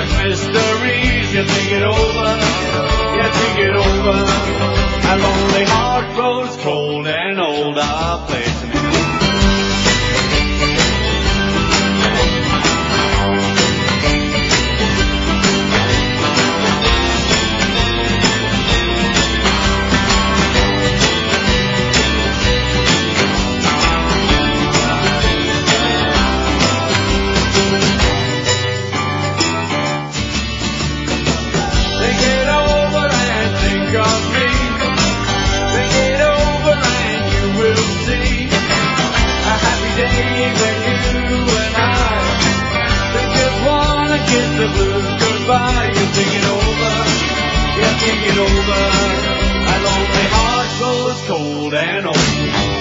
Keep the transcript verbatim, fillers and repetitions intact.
like mysteries. You think it over, you think it over. A lonely heart grows cold and old, a place to be. The blues goodbye, you think it over, you think it over. A lonely heart grows cold and old.